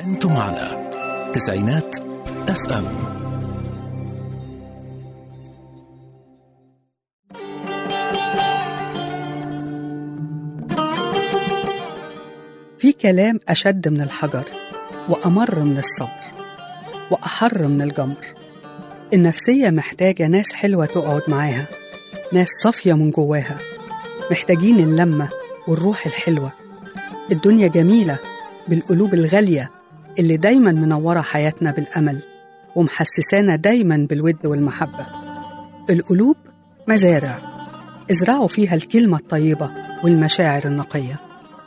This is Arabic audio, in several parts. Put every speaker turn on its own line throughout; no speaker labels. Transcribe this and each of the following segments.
أنتم على تسعينات FM.
في كلام أشد من الحجر وأمر من الصبر وأحر من الجمر. النفسية محتاجة ناس حلوة تقعد معاها، ناس صافية من جواها، محتاجين اللمة والروح الحلوة. الدنيا جميلة بالقلوب الغالية اللي دايما منورة حياتنا بالأمل ومحسسانا دايما بالود والمحبة. القلوب مزارع، ازرعوا فيها الكلمة الطيبة والمشاعر النقية.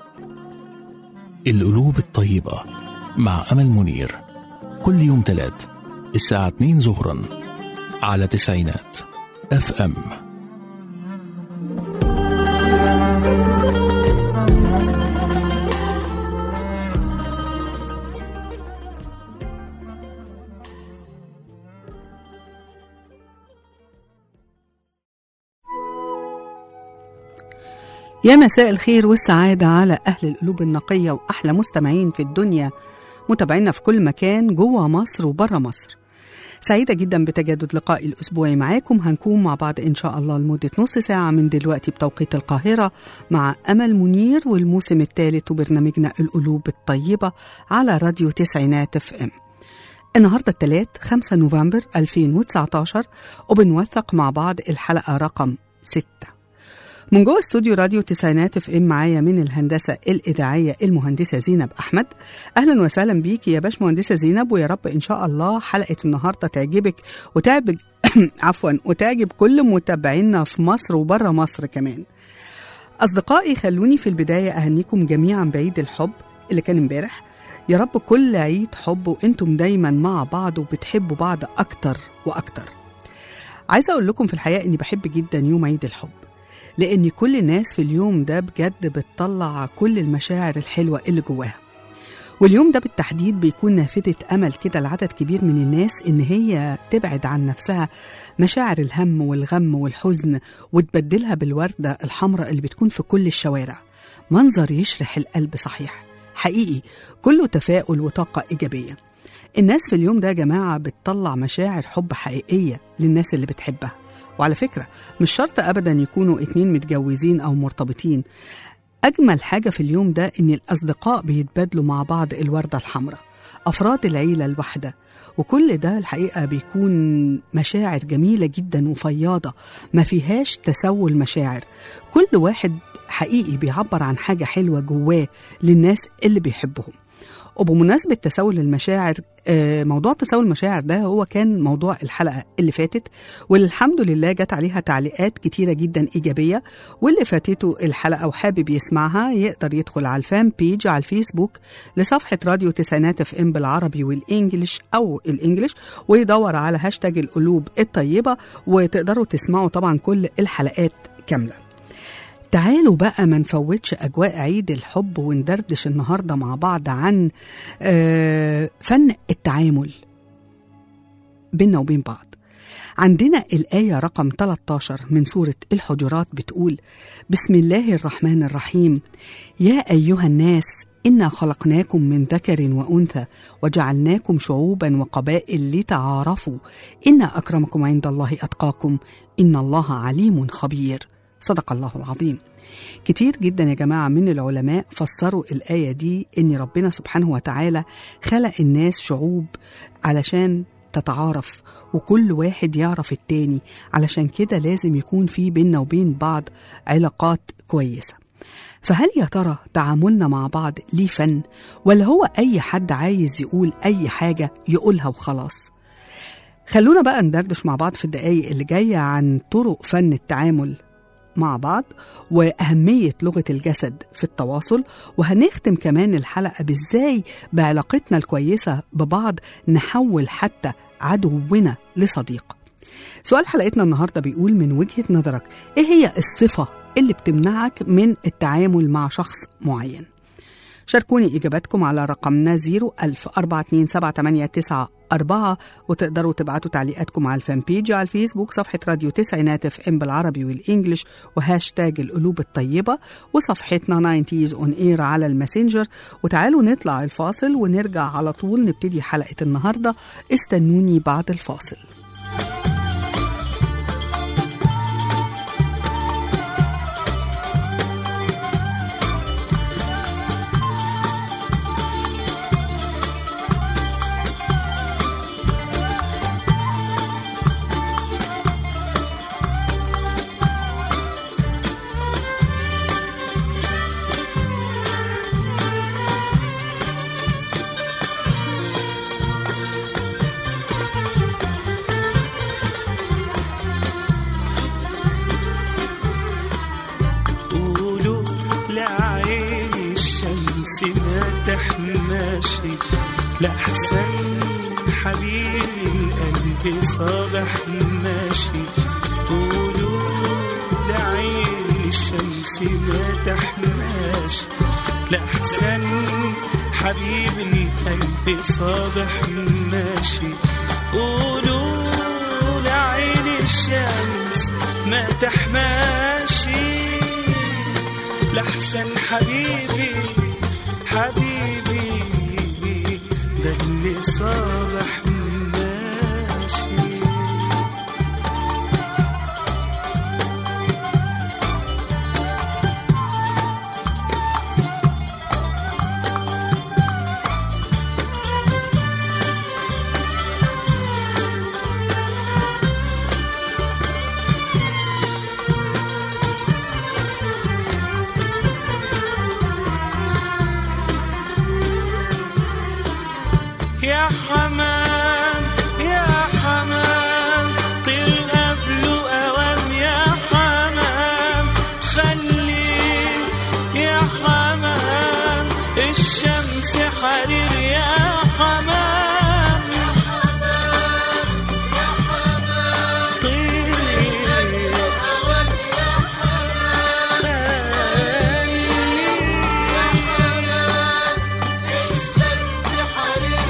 القلوب الطيبة مع أمل منير، كل يوم 3 الساعة 2 ظهرا على تسعينات FM.
يا مساء الخير والسعادة على أهل القلوب النقية وأحلى مستمعين في الدنيا، متابعينا في كل مكان جوه مصر وبره مصر. سعيدة جدا بتجدد لقائي الأسبوعي معاكم. هنكون مع بعض إن شاء الله لمدة نص ساعة من دلوقتي بتوقيت القاهرة مع أمل منير والموسم الثالث وبرنامجنا القلوب الطيبة على راديو تسعينات FM. النهاردة الثلاث 5 نوفمبر 2019 وبنوثق مع بعض الحلقة رقم 6 من جوه استوديو راديو تسعينات FM. معايا من الهندسة الإذاعية المهندسة زينب أحمد. أهلا وسهلا بيكي يا باش مهندسة زينب، ويا رب إن شاء الله حلقة النهاردة تعجبك وتعجب وتعجب كل متابعينا في مصر وبره مصر كمان. أصدقائي، خلوني في البداية أهنيكم جميعا بعيد الحب اللي كان امبارح. يا رب كل عيد حب وإنتم دايما مع بعض وبتحبوا بعض أكتر وأكتر. عايزة أقول لكم في الحقيقة إني بحب جدا يوم عيد الحب، لأن كل الناس في اليوم ده بجد بتطلع كل المشاعر الحلوة اللي جواها. واليوم ده بالتحديد بيكون نافذة أمل كده لعدد كبير من الناس إن هي تبعد عن نفسها مشاعر الهم والغم والحزن وتبدلها بالوردة الحمراء اللي بتكون في كل الشوارع. منظر يشرح القلب صحيح، حقيقي كله تفاؤل وطاقة إيجابية. الناس في اليوم ده يا جماعة بتطلع مشاعر حب حقيقية للناس اللي بتحبها. وعلى فكرة مش شرط أبدا يكونوا 2 متجوزين أو مرتبطين. أجمل حاجة في اليوم ده إن الأصدقاء بيتبادلوا مع بعض الوردة الحمراء، أفراد العيلة الواحدة، وكل ده الحقيقة بيكون مشاعر جميلة جدا وفياضة ما فيهاش تسول مشاعر. كل واحد حقيقي بيعبر عن حاجة حلوة جواه للناس اللي بيحبهم. وبمناسبة تساؤل المشاعر، موضوع تساؤل المشاعر ده هو كان موضوع الحلقة اللي فاتت، والحمد لله جت عليها تعليقات كتيرة جدا إيجابية. واللي فاتته الحلقة وحابب يسمعها يقدر يدخل على الفان بيج على الفيسبوك لصفحة راديو تسعينات FM بالعربي والإنجليش أو الإنجليش، ويدور على هاشتاج القلوب الطيبة، وتقدروا تسمعوا طبعا كل الحلقات كاملة. تعالوا بقى ما نفوتش أجواء عيد الحب وندردش النهاردة مع بعض عن فن التعامل بيننا وبين بعض. عندنا الآية رقم 13 من سورة الحجرات بتقول: بسم الله الرحمن الرحيم، يا أيها الناس إنا خلقناكم من ذكر وأنثى وجعلناكم شعوبا وقبائل لتعارفوا إن أكرمكم عند الله أتقاكم إن الله عليم خبير. صدق الله العظيم. كتير جدا يا جماعة من العلماء فسروا الآية دي إن ربنا سبحانه وتعالى خلق الناس شعوب علشان تتعارف وكل واحد يعرف التاني، علشان كده لازم يكون في بيننا وبين بعض علاقات كويسة. فهل يا ترى تعاملنا مع بعض ليه فن، ولا هو أي حد عايز يقول أي حاجة يقولها وخلاص؟ خلونا بقى ندردش مع بعض في الدقايق اللي جاية عن طرق فن التعامل مع بعض وأهمية لغة الجسد في التواصل، وهنختم كمان الحلقة بإزاي بعلاقتنا الكويسة ببعض نحول حتى عدونا لصديق. سؤال حلقتنا النهاردة بيقول: من وجهة نظرك إيه هي الصفة اللي بتمنعك من التعامل مع شخص معين؟ شاركوني إجاباتكم على رقمنا 010427894، وتقدروا تبعتوا تعليقاتكم على الفان بيج على الفيسبوك، صفحة راديو تسعينات اف ام بالعربي والإنجليش وهاشتاج القلوب الطيبة، وصفحتنا 90s on air على الماسنجر. وتعالوا نطلع الفاصل ونرجع على طول نبتدي حلقة النهاردة. استنوني بعد الفاصل.
لأحسن حبيبي القلب صابح ماشي، قولوا لعين الشمس ما تحماشي. لأحسن حبيبي القلب صابح ماشي، قولوا لعين الشمس ما تحماشي. لأحسن حبيبي ده اللي صابح ماشي. يا حمام يا حمام طير قبله أوام، يا حمام خليك يا حمام الشمس حرير، يا حمام يا حمام يا حمام طير أوام، يا حمام خليك يا حمام الشمس حرير.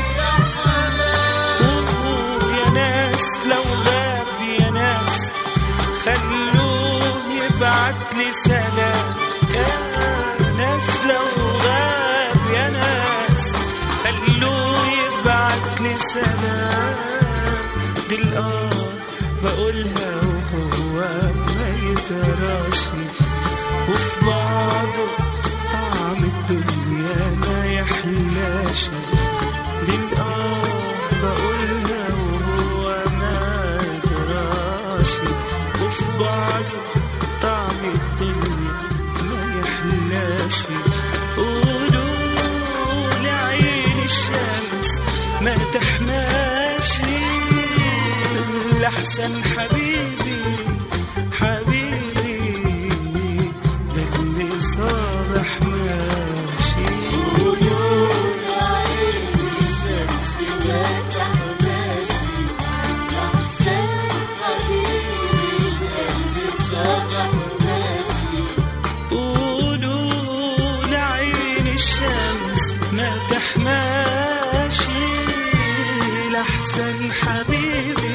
لو غاب يا ناس خلوه يبعت لي سلام، يا ناس لو غاب يا ناس خلوه يبعت لي سلام. دي بقولها وهو ما يتراشي، وفي بعضه طعم الدنيا ما يحلاش. دي بقولها وفي بعضه طعم الدنيا ما يحلاش. قولوا لعين الشمس ما تحماشي. لأحسن حبيبي ده اللي صابح ماشي. قولوا لعين الشمس ما تحماشي. لأحسن قولوا لعين الشمس ما تحماشي. لأحسن حبيبي.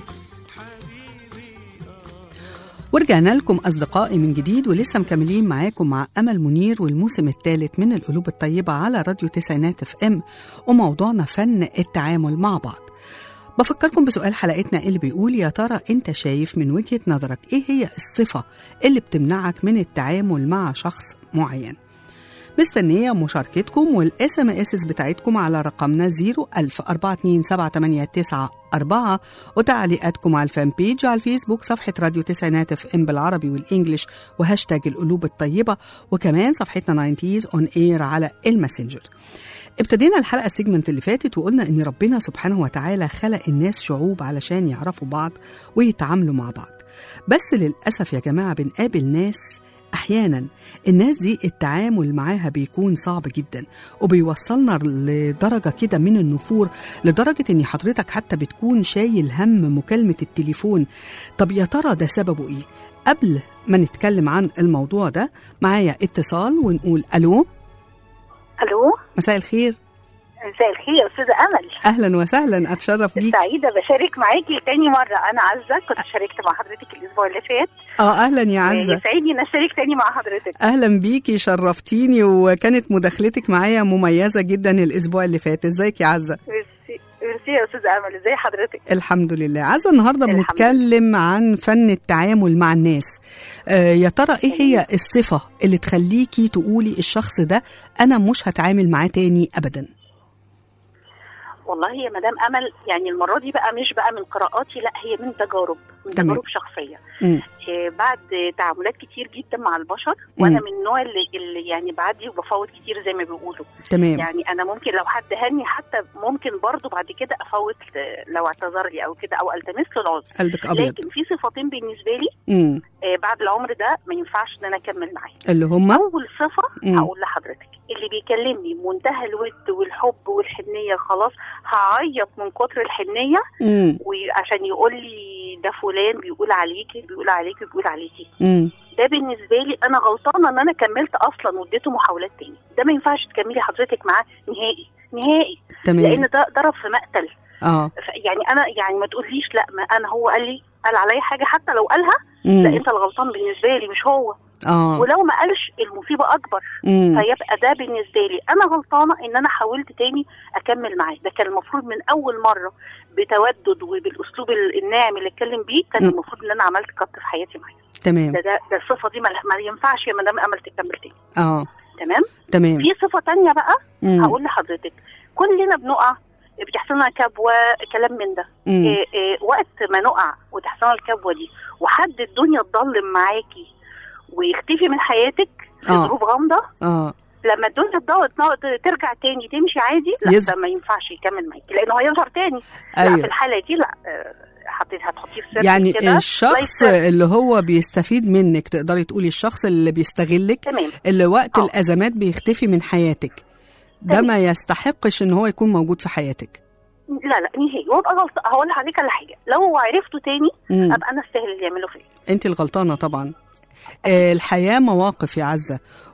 ورجعنا لكم أصدقائي من جديد، ولسه مكملين معاكم مع أمل منير والموسم الثالث من القلوب الطيبة على راديو تسعينات اف ام، وموضوعنا فن التعامل مع بعض. بفكركم بسؤال حلقتنا اللي بيقول: يا ترى انت شايف من وجهة نظرك ايه هي الصفة اللي بتمنعك من التعامل مع شخص معين؟ مستنية مشاركتكم والSMS بتاعتكم على رقمنا 010427894، وتعليقاتكم على الفان بيج على الفيسبوك، صفحة راديو تسعينات اف ام بالعربي والإنجليش وهاشتاج القلوب الطيبة، وكمان صفحتنا 90s on air على الماسنجر. ابتدينا الحلقة السيجمنت اللي فاتت وقلنا ان ربنا سبحانه وتعالى خلق الناس شعوب علشان يعرفوا بعض ويتعاملوا مع بعض، بس للأسف يا جماعة بنقابل ناس أحيانا الناس دي التعامل معاها بيكون صعب جدا، وبيوصلنا لدرجة كده من النفور، لدرجة ان حضرتك حتى بتكون شايل هم مكالمة التليفون. طب يا ترى ده سببه ايه؟ قبل ما نتكلم عن الموضوع ده معايا اتصال ونقول ألو.
الو،
مساء الخير.
مساء الخير يا استاذه امل.
اهلا وسهلا، اتشرف بيك.
سعيده بشارك معاكي تاني مره. انا عزه، كنت شاركت مع حضرتك الاسبوع اللي فات.
اهلا يا عزه.
يسعدني ان اشارك تاني مع حضرتك.
اهلا بيكي، شرفتيني، وكانت مداخلتك معايا مميزه جدا الاسبوع اللي فات. ازيك يا عزه؟
ميرسي يا استاذه امل. ازي حضرتك؟
الحمد لله. عزه، النهارده بنتكلم عن فن التعامل مع الناس. يا ترى ايه هي الصفه اللي تخليكي تقولي الشخص ده انا مش هتعامل معاه تاني ابدا؟
والله يا مدام امل، يعني المره دي بقى مش بقى من قراءاتي، لا هي من تجارب، من تجارب شخصيه. بعد تعاملات كتير جدا مع البشر، وانا من النوع اللي يعني بعدي وبفوت كتير زي ما بيقولوا.
تمام.
يعني انا ممكن لو حد هني حتى ممكن برضو بعد كده افوت لو اعتذر لي او كده، او التمس له العذر.
قلبك ابيض.
لكن في صفتين بالنسبه لي بعد العمر ده ما ينفعش ان انا اكمل معاه.
اللي هم
اول صفه هقول لحضرتك، اللي بيكلمني بمنتهى الود والحب والحنيه، خلاص هعيط من كتر الحنيه، وعشان يقول لي ده فلان بيقول عليكي بيقول عليكي بيقول عليكي. ده بالنسبه لي انا غلطانه ان انا كملت اصلا واديته محاولات تاني. ده ما ينفعش تكملي حضرتك معاه نهائي نهائي.
تمام.
لان ده ضرب في مقتل. يعني انا يعني ما تقوليش لا، ما انا هو قال عليا حاجه، حتى لو قالها لا انت الغلطان بالنسبه لي مش هو. ولو ما قالش المصيبه اكبر. فيبقى ده بالنسبه لي انا غلطانه ان انا حاولت تاني اكمل معاه. ده كان المفروض من اول مره بتودد وبالاسلوب الناعم اللي اتكلم بيه، كان المفروض ان انا عملت قط في حياتي معاه.
تمام.
ده الصفه دي ما ينفعش يا مدام امل تكمل تاني.
تمام.
في صفه تانية بقى هقول لحضرتك. كلنا بنقع، بتحصل لنا كبوه، كلام من ده. وقت ما نقع وتحصل لنا الكبوه دي، وحد الدنيا تضلم معاكي ويختفي من حياتك في ظروف غامضه، لما الدنيا ترجع تاني تمشي عادي، لا ده ما ينفعش يكمل معاكي، لانه هيظهر تاني. لا في الحاله دي لا، هتحطيه في سر
يعني كده. الشخص اللي هو بيستفيد منك، تقدري تقولي الشخص اللي بيستغلك، اللي وقت الازمات بيختفي من حياتك، ده ما يستحقش ان هو يكون موجود في حياتك.
لا نهائي. وابقى غلطان. هقول لحضرتك على حاجه، لو عرفته تاني ابقى انا استاهل اللي يعمله فيا.
انت الغلطانه طبعا. الحياه مواقف يا عزه،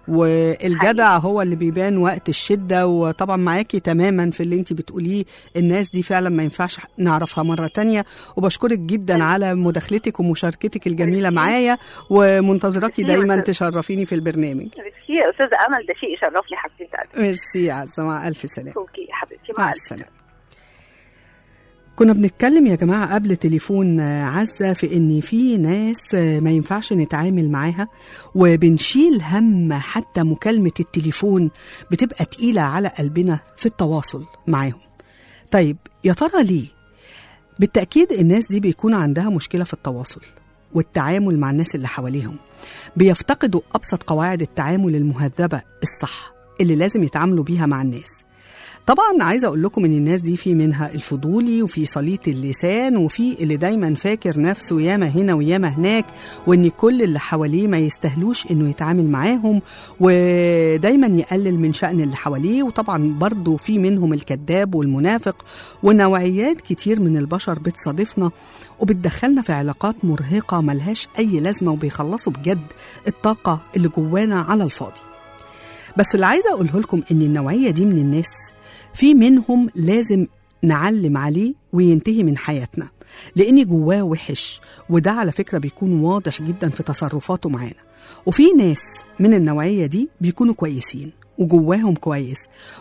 والجدع هو اللي بيبان وقت الشده. وطبعا معاكي تماما في اللي انت بتقوليه. الناس دي فعلا ما ينفعش نعرفها مره تانية. وبشكرك جدا على مداخلتك ومشاركتك الجميله معايا، ومنتظراكي دايما تشرفيني في البرنامج.
ميرسي يا استاذه امل، ده شيء يشرفني حبيبتي.
ميرسي يا عزه، مع الف سلامه.
اوكي يا حبيبتي،
مع السلامه. كنا بنتكلم يا جماعة قبل تليفون عزة في إن في ناس ما ينفعش نتعامل معاها، وبنشيل هم حتى مكالمة التليفون بتبقى تقيلة على قلبنا في التواصل معاهم. طيب يا ترى ليه؟ بالتأكيد الناس دي بيكون عندها مشكلة في التواصل والتعامل مع الناس اللي حواليهم. بيفتقدوا أبسط قواعد التعامل المهذبة الصح اللي لازم يتعاملوا بيها مع الناس. طبعا عايزه اقول لكم ان الناس دي في منها الفضولي، وفي سليط اللسان، وفي اللي دايما فاكر نفسه ياما هنا وياما هناك، وان كل اللي حواليه ما يستاهلوش انه يتعامل معاهم، ودايما يقلل من شأن اللي حواليه. وطبعا برضو في منهم الكذاب والمنافق، ونوعيات كتير من البشر بتصادفنا وبتدخلنا في علاقات مرهقه ملهاش اي لازمه، وبيخلصوا بجد الطاقه اللي جوانا على الفاضي. بس اللي عايزه اقوله لكم ان النوعيه دي من الناس في منهم لازم نعلم عليه وينتهي من حياتنا، لأن جواه وحش، وده على فكرة بيكون واضح جدا في تصرفاته معانا. وفي ناس من النوعية دي بيكونوا كويسين وجواهم كويس،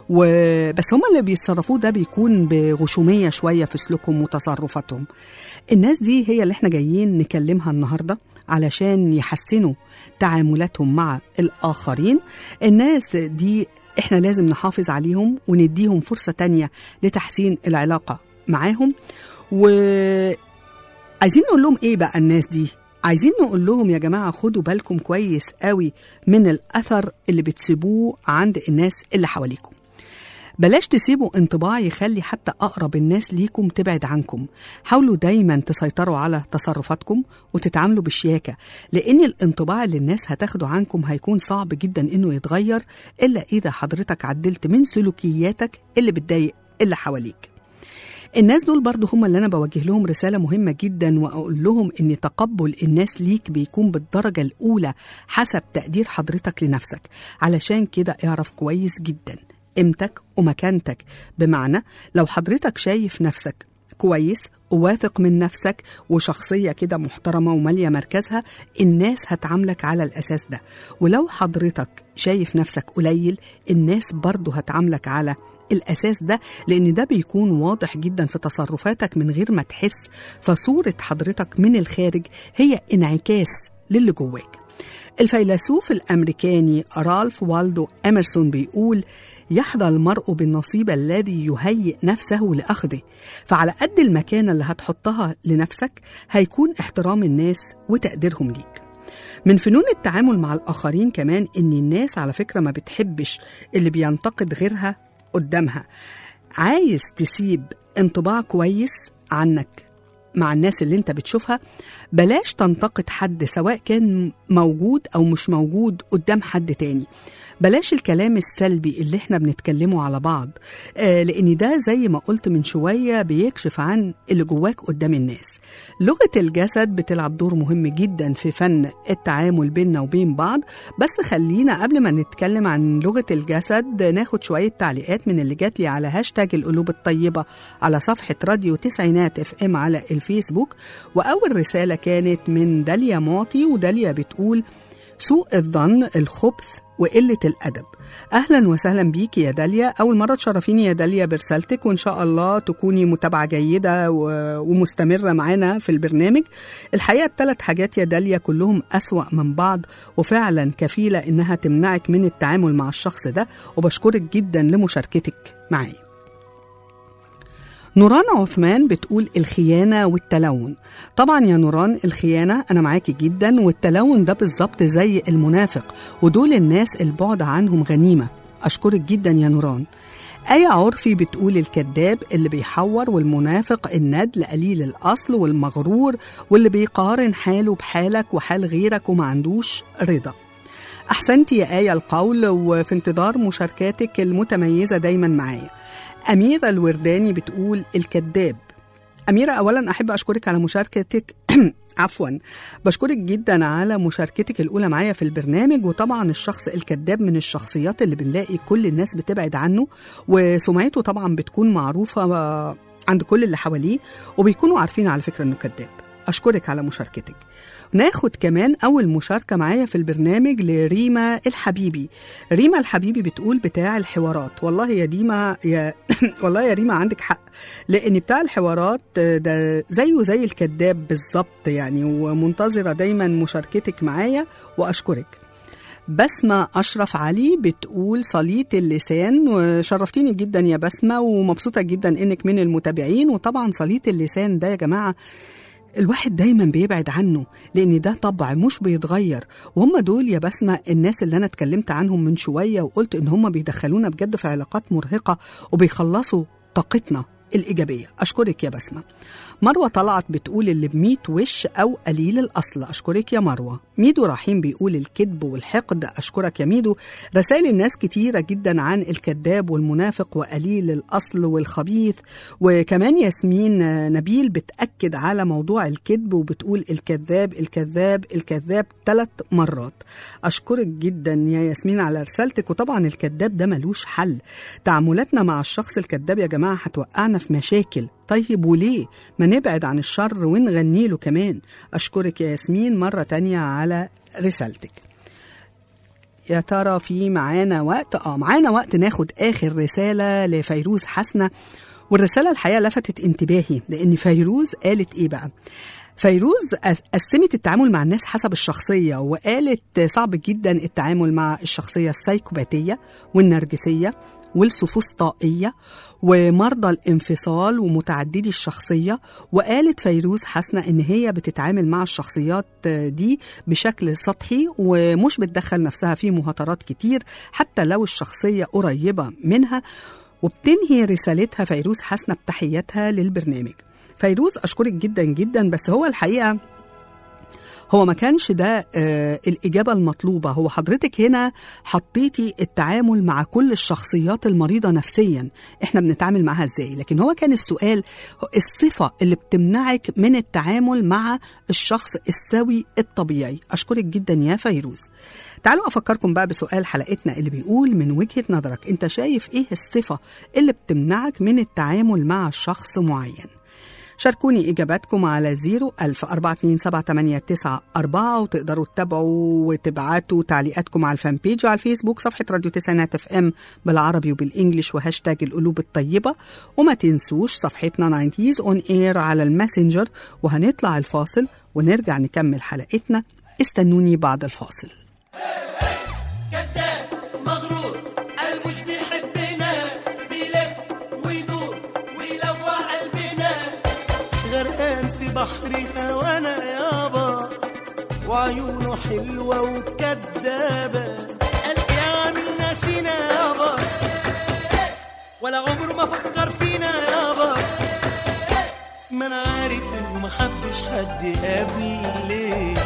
بس هم اللي بيتصرفوه ده بيكون بغشومية شوية في سلوكهم وتصرفاتهم. الناس دي هي اللي احنا جايين نكلمها النهاردة علشان يحسنوا تعاملاتهم مع الآخرين. الناس دي احنا لازم نحافظ عليهم ونديهم فرصة تانية لتحسين العلاقة معاهم. وعايزين نقول لهم ايه بقى الناس دي؟ عايزين نقول لهم يا جماعة خدوا بالكم كويس قوي من الأثر اللي بتسيبوه عند الناس اللي حواليكم. بلاش تسيبوا انطباع يخلي حتى أقرب الناس ليكم تبعد عنكم. حاولوا دايما تسيطروا على تصرفاتكم وتتعاملوا بالشياكة، لأن الانطباع اللي الناس هتاخده عنكم هيكون صعب جدا إنه يتغير إلا إذا حضرتك عدلت من سلوكياتك اللي بتضايق اللي حواليك. الناس دول برضو هم اللي أنا بوجه لهم رسالة مهمة جدا، وأقول لهم إن تقبل الناس ليك بيكون بالدرجة الأولى حسب تقدير حضرتك لنفسك. علشان كده اعرف كويس جدا قيمتك ومكانتك. بمعنى لو حضرتك شايف نفسك كويس وواثق من نفسك وشخصية كده محترمة ومالية مركزها، الناس هتعاملك على الأساس ده. ولو حضرتك شايف نفسك قليل، الناس برضو هتعاملك على الأساس ده، لأن ده بيكون واضح جدا في تصرفاتك من غير ما تحس. فصورة حضرتك من الخارج هي انعكاس للي جواك. الفيلسوف الأمريكاني رالف والدو إمرسون بيقول: يحظى المرء بالنصيب الذي يهيئ نفسه لأخذه. فعلى قد المكانة اللي هتحطها لنفسك هيكون احترام الناس وتقديرهم ليك. من فنون التعامل مع الآخرين كمان إن الناس على فكرة ما بتحبش اللي بينتقد غيرها قدامها. عايز تسيب انطباع كويس عنك مع الناس اللي انت بتشوفها، بلاش تنتقد حد سواء كان موجود أو مش موجود قدام حد تاني. بلاش الكلام السلبي اللي احنا بنتكلمه على بعض، لأن ده زي ما قلت من شوية بيكشف عن اللي جواك قدام الناس. لغة الجسد بتلعب دور مهم جدا في فن التعامل بيننا وبين بعض. بس خلينا قبل ما نتكلم عن لغة الجسد ناخد شوية تعليقات من اللي جات لي على هاشتاج القلوب الطيبة على صفحة راديو تسعينات FM على الفيسبوك. وأول رسالة كانت من داليا معطي، وداليا بتقول: سوء الظن، الخبث، وقلة الأدب. أهلا وسهلا بيكي يا داليا، أول مرة تشرفيني يا داليا برسالتك، وإن شاء الله تكوني متابعة جيدة ومستمرة معانا في البرنامج. الحقيقة ال3 حاجات يا داليا كلهم أسوأ من بعض، وفعلا كفيلة إنها تمنعك من التعامل مع الشخص ده، وبشكرك جدا لمشاركتك معايا. نوران عثمان بتقول: الخيانة والتلون. طبعا يا نوران، الخيانة أنا معاكي جدا، والتلون ده بالظبط زي المنافق، ودول الناس البعد عنهم غنيمة. أشكرك جدا يا نوران. آية عرفي بتقول: الكذاب اللي بيحور، والمنافق الندل قليل الأصل والمغرور، واللي بيقارن حاله بحالك وحال غيرك وما عندوش رضا. أحسنتي يا آية القول، وفي انتظار مشاركاتك المتميزة دايما معايا. أميرة الورداني بتقول: الكذاب. أميرة، أولا أحب أشكرك على مشاركتك عفوا، بشكرك جدا على مشاركتك الأولى معايا في البرنامج. وطبعا الشخص الكذاب من الشخصيات اللي بنلاقي كل الناس بتبعد عنه، وسمعته طبعا بتكون معروفة عند كل اللي حواليه، وبيكونوا عارفين على فكرة أنه كذاب. أشكرك على مشاركتك. ناخد كمان أول مشاركة معايا في البرنامج لريما الحبيبي. ريما الحبيبي بتقول: بتاع الحوارات. والله يا ديما والله يا ريما عندك حق، لأن بتاع الحوارات ده زيه زي الكذاب بالظبط يعني، ومنتظرة دايما مشاركتك معايا وأشكرك. بسمة أشرف علي بتقول: صليت اللسان. وشرفتيني جدا يا بسمة، ومبسوطة جدا إنك من المتابعين. وطبعا صليت اللسان ده يا جماعة الواحد دايما بيبعد عنه، لأن ده طبع مش بيتغير. وهم دول يا بسمة الناس اللي أنا اتكلمت عنهم من شوية، وقلت إن هم بيدخلونا بجد في علاقات مرهقة وبيخلصوا طاقتنا الإيجابية. أشكرك يا بسمة. مروة طلعت بتقول: اللي ب100 وش أو قليل الأصل. أشكرك يا مروة. ميدو رحيم بيقول: الكذب والحقد. أشكرك يا ميدو. رسائل الناس كتيرة جدا عن الكذاب والمنافق وقليل الأصل والخبيث. وكمان ياسمين نبيل بتأكد على موضوع الكذب، وبتقول: الكذاب الكذاب الكذاب 3 مرات. أشكرك جدا يا ياسمين على رسالتك. وطبعا الكذاب ده ملوش حل. تعاملاتنا مع الشخص الكذاب يا جماعة هتوقعنا في مشاكل. طيب وليه ما نبعد عن الشر ونغني له كمان؟ أشكرك يا ياسمين مرة تانية على رسالتك. يا ترى في معانا وقت؟ معانا وقت ناخد آخر رسالة لفيروز حسنة. والرسالة الحقيقة لفتت انتباهي، لأن فيروز قالت إيه بقى؟ فيروز قسمت التعامل مع الناس حسب الشخصية، وقالت صعب جدا التعامل مع الشخصية السايكوباتية والنرجسية والسفسطائية ومرضى الانفصال ومتعددي الشخصية. وقالت فيروز حسنة إن هي بتتعامل مع الشخصيات دي بشكل سطحي، ومش بتدخل نفسها في مهاترات كتير حتى لو الشخصية قريبة منها. وبتنهي رسالتها فيروز حسنة بتحياتها للبرنامج. فيروز أشكرك جدا جدا. بس هو الحقيقة هو ما كانش ده الإجابة المطلوبة. هو حضرتك هنا حطيتي التعامل مع كل الشخصيات المريضة نفسيا احنا بنتعامل معها ازاي، لكن هو كان السؤال الصفة اللي بتمنعك من التعامل مع الشخص السوي الطبيعي. أشكرك جدا يا فيروز. تعالوا أفكركم بقى بسؤال حلقتنا اللي بيقول من وجهة نظرك أنت شايف إيه الصفة اللي بتمنعك من التعامل مع شخص معين؟ شاركوني إجاباتكم على 010427894 وتقدروا تتابعوا وتبعتوا تعليقاتكم على الفان بيج على الفيسبوك صفحة راديو تسعينات اف ام بالعربي وبالإنجليش وهاشتاج القلوب الطيبة، وما تنسوش صفحتنا 90s on air على الماسنجر. وهنطلع الفاصل ونرجع نكمل حلقتنا. استنوني بعد الفاصل.
كذاب مغرور المش بيحبنا بيلف ويدور ويلوع قلبنا غرقان في بحر هوانا يابا وعيونه حلوة وكدابة قال يا عم ناسينا يابا ولا عمره ما فكر فينا يابا ما انا عارف انه ما حبش حد قبلي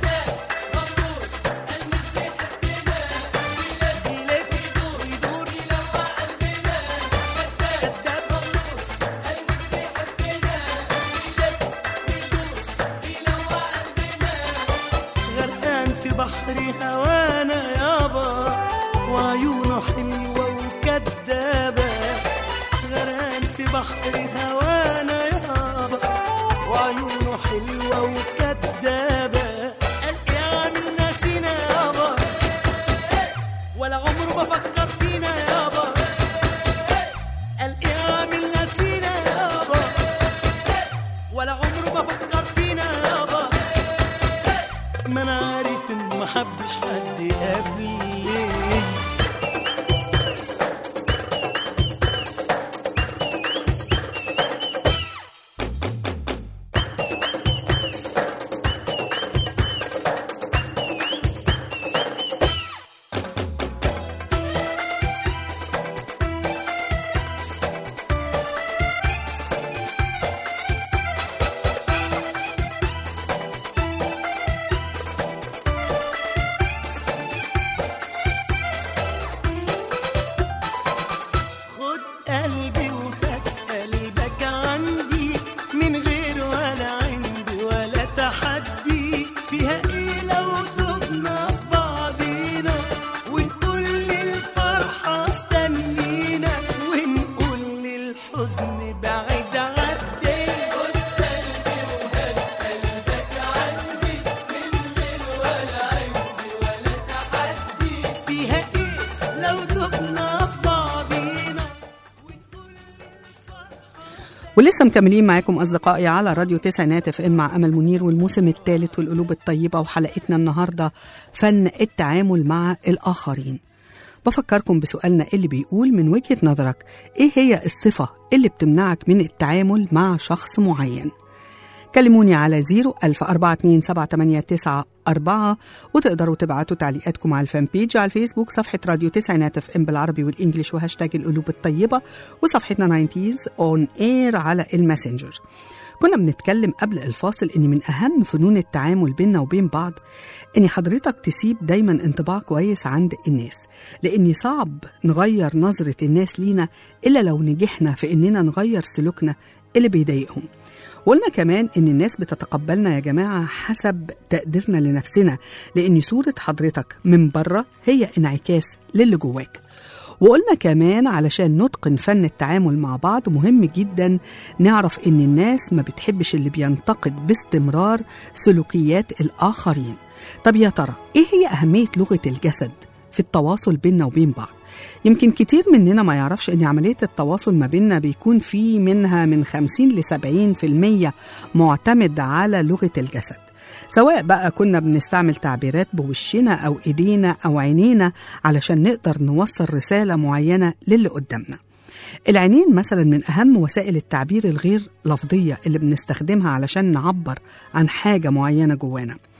بحر هوانا يابا وعيونه حلوة وكدابة غرقان في بحر هوانا يابا وعيونه حلوة وكدابة قال يا عم ناسينا يابا ولا عمره ما فكر فينا يابا قال يا عم ناسينا يابا ولا عمره ما فكر فينا يابا ما انا عارف انه ما حبش حد قبلي
ولسه مكملين معاكم أصدقائي على راديو تسعينات اف ام مع أمل منير والموسم الثالث والقلوب الطيبة، وحلقتنا النهاردة فن التعامل مع الآخرين. بفكركم بسؤالنا اللي بيقول من وجهة نظرك إيه هي الصفة اللي بتمنعك من التعامل مع شخص معين؟ كلموني على 010427894 وتقدروا تبعتوا تعليقاتكم على الفان بيج على الفيسبوك صفحة راديو تسعينات اف ام بالعربي والإنجليش وهاشتاج القلوب الطيبة، وصفحتنا 90s on air على الماسنجر. كنا بنتكلم قبل الفاصل إن من أهم فنون التعامل بيننا وبين بعض إن حضرتك تسيب دايما انطباع كويس عند الناس، لأن صعب نغير نظرة الناس لينا إلا لو نجحنا في إننا نغير سلوكنا اللي بيضايقهم. وقلنا كمان إن الناس بتتقبلنا يا جماعة حسب تقديرنا لنفسنا، لأن صورة حضرتك من بره هي انعكاس للي جواك. وقلنا كمان علشان نتقن فن التعامل مع بعض مهم جدا نعرف إن الناس ما بتحبش اللي بينتقد باستمرار سلوكيات الآخرين. طب يا ترى إيه هي أهمية لغة الجسد في التواصل بيننا وبين بعض؟ يمكن كتير مننا ما يعرفش ان عملية التواصل ما بيننا بيكون في منها من 50 ل 70% معتمد على لغة الجسد، سواء بقى كنا بنستعمل تعبيرات بوشنا أو إيدينا أو عينينا علشان نقدر نوصل رسالة معينة للي قدامنا. العينين مثلا من أهم وسائل التعبير الغير لفظية اللي بنستخدمها علشان نعبر عن حاجة معينة جوانا.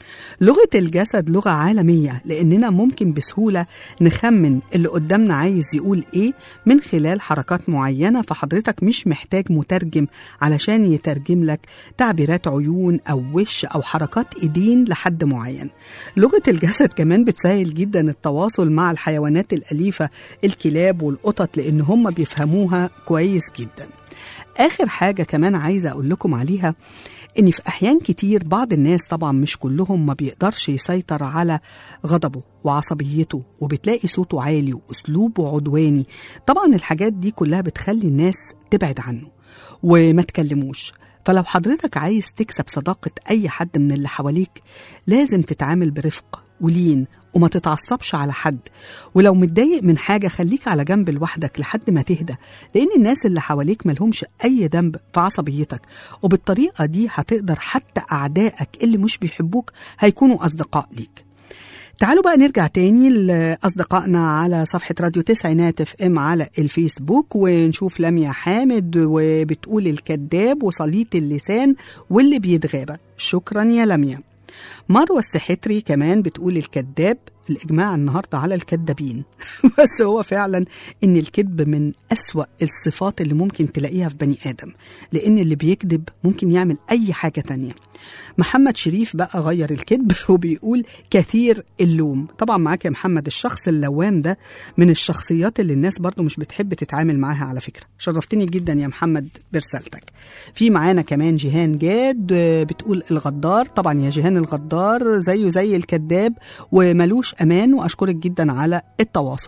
لغة الجسد لغة عالمية، لأننا ممكن بسهولة نخمن اللي قدامنا عايز يقول إيه من خلال حركات معينة، فحضرتك مش محتاج مترجم علشان يترجم لك تعبيرات عيون أو وش أو حركات إيدين لحد معين. لغة الجسد كمان بتسهل جدا التواصل مع الحيوانات الأليفة، الكلاب والقطط، لأن هم بيفهموها كويس جدا. آخر حاجة كمان عايزة أقول لكم عليها، إن في أحيان كتير بعض الناس، طبعا مش كلهم، ما بيقدرش يسيطر على غضبه وعصبيته، وبتلاقي صوته عالي وأسلوبه عدواني. طبعا الحاجات دي كلها بتخلي الناس تبعد عنه وما تكلموش. فلو حضرتك عايز تكسب صداقة أي حد من اللي حواليك، لازم تتعامل برفق ولين وما تتعصبش على حد. ولو متضايق من حاجة خليك على جنب لوحدك لحد ما تهدى، لأن الناس اللي حواليك ملهمش أي ذنب في عصبيتك، وبالطريقة دي هتقدر حتى أعدائك اللي مش بيحبوك هيكونوا أصدقاء ليك. تعالوا بقى نرجع تاني لأصدقائنا على صفحة راديو تسعينات اف ام على الفيسبوك، ونشوف لميا حامد وبتقول الكذاب وصليط اللسان واللي بيتغابى. شكرا يا لميا. مروة السحتري كمان بتقول الكذاب. الإجماع النهاردة على الكذابين بس هو فعلا إن الكذب من أسوأ الصفات اللي ممكن تلاقيها في بني آدم، لأن اللي بيكذب ممكن يعمل أي حاجة تانية. محمد شريف بقى غير الكذب وبيقول كثير اللوم. طبعا معاك يا محمد، الشخص اللوام ده من الشخصيات اللي الناس برضو مش بتحب تتعامل معاها على فكرة. شرفتني جدا يا محمد برسالتك. في معانا كمان جيهان جاد بتقول الغدار. طبعا يا جيهان، الغدار زيه زي الكذاب وملوش أمان، وأشكرك جدا على التواصل.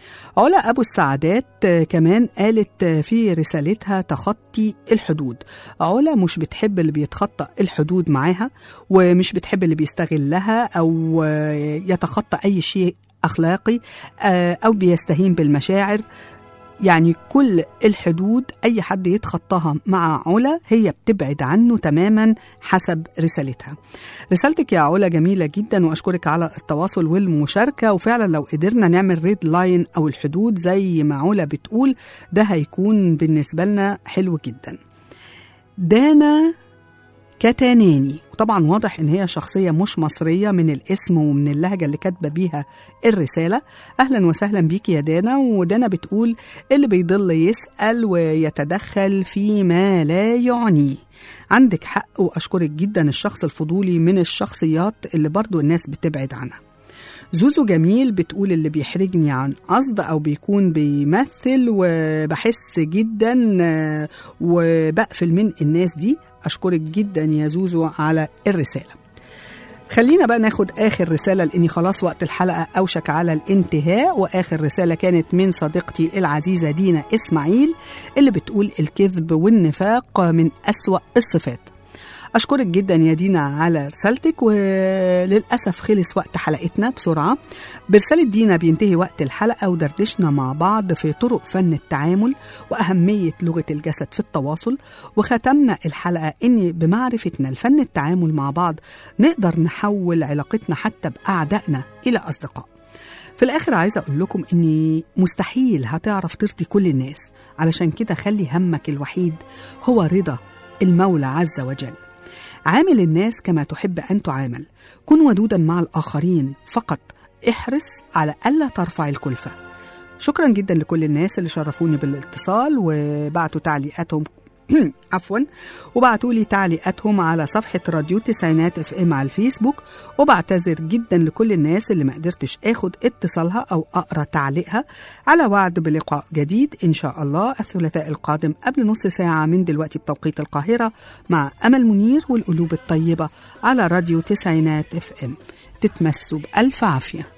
علا أبو السعادات كمان قالت في رسالتها تخطي الحدود. علا مش بتحب اللي بيتخطى الحدود معاها، ومش بتحب اللي بيستغلها أو يتخطى أي شيء أخلاقي أو بيستهين بالمشاعر. يعني كل الحدود أي حد يتخطاها مع علا هي بتبعد عنه تماما حسب رسالتها. رسالتك يا علا جميلة جدا، وأشكرك على التواصل والمشاركة. وفعلا لو قدرنا نعمل ريد لاين أو الحدود زي ما علا بتقول، ده هيكون بالنسبة لنا حلو جدا. دانا كتاناني، طبعا واضح ان هي شخصية مش مصرية من الاسم ومن اللهجة اللي كاتبة بيها الرسالة. اهلا وسهلا بيك يا دانا. ودانا بتقول اللي بيضل يسأل ويتدخل فيما لا يعنيه. عندك حق، واشكرك جدا. الشخص الفضولي من الشخصيات اللي برضو الناس بتبعد عنها. زوزو جميل بتقول اللي بيحرجني عن قصد أو بيكون بيمثل، وبحس جدا وبقفل من الناس دي. أشكرك جدا يا زوزو على الرسالة. خلينا بقى ناخد آخر رسالة، لأني خلاص وقت الحلقة أوشك على الانتهاء. وآخر رسالة كانت من صديقتي العزيزة دينا إسماعيل، اللي بتقول الكذب والنفاق من أسوأ الصفات. أشكرك جدا يا دينا على رسالتك. وللأسف خلص وقت حلقتنا بسرعة. برسالة دينا بينتهي وقت الحلقة، ودردشنا مع بعض في طرق فن التعامل وأهمية لغة الجسد في التواصل. وختمنا الحلقة إن بمعرفتنا لفن التعامل مع بعض نقدر نحول علاقتنا حتى بأعدائنا إلى أصدقاء. في الآخر عايزة أقول لكم إني مستحيل هتعرف ترضي كل الناس، علشان كده خلي همك الوحيد هو رضا المولى عز وجل. عامل الناس كما تحب أن تعامل. كن ودودا مع الآخرين، فقط احرص على ألا ترفع الكلفة. شكرا جدا لكل الناس اللي شرفوني بالاتصال وبعتوا تعليقاتهم عفوا وبعتوا لي تعليقاتهم على صفحة راديو تسعينات اف ام على الفيسبوك. وبعتذر جدا لكل الناس اللي ما قدرتش اخد اتصالها او اقرا تعليقها. على وعد بلقاء جديد ان شاء الله الثلاثاء القادم قبل نص ساعة من دلوقتي بتوقيت القاهرة، مع أمل منير والقلوب الطيبة على راديو تسعينات اف ام. تتمسوا بألف عافية.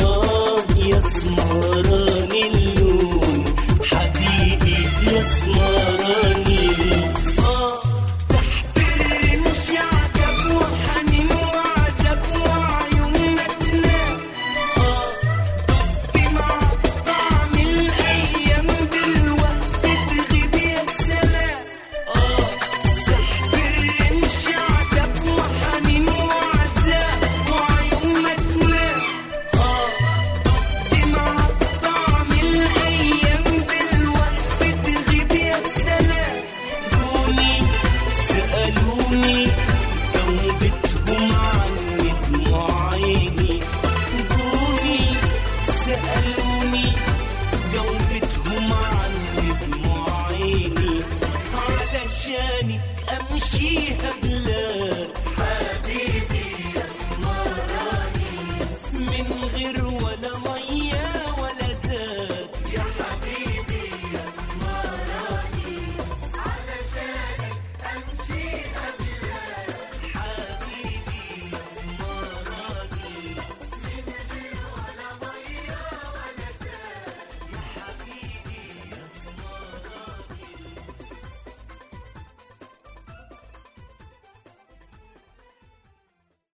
اسمراني اللون حبيبي يا اسمراني.